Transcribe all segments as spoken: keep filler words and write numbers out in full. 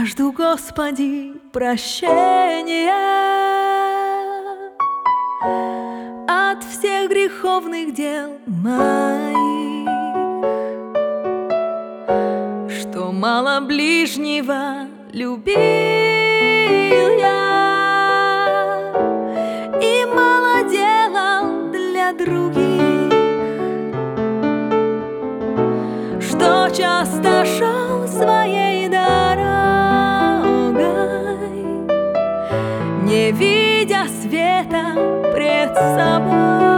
жажду, Господи, прощения от всех греховных дел моих, что мало ближнего любил я и мало делал для других, что часто шел своей дорогой, не видя света пред собой.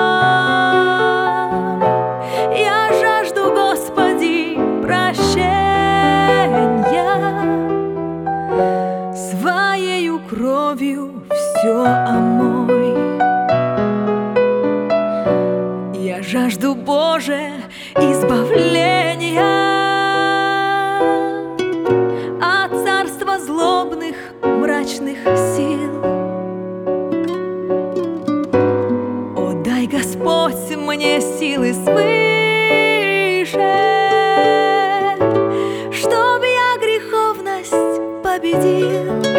Я жажду, Господи, прощения, своею кровью все омой. Я жажду, Боже, избавления от царства злобных, мрачных сил. О, дай, Господь, мне силы свыше, чтоб я греховность победил.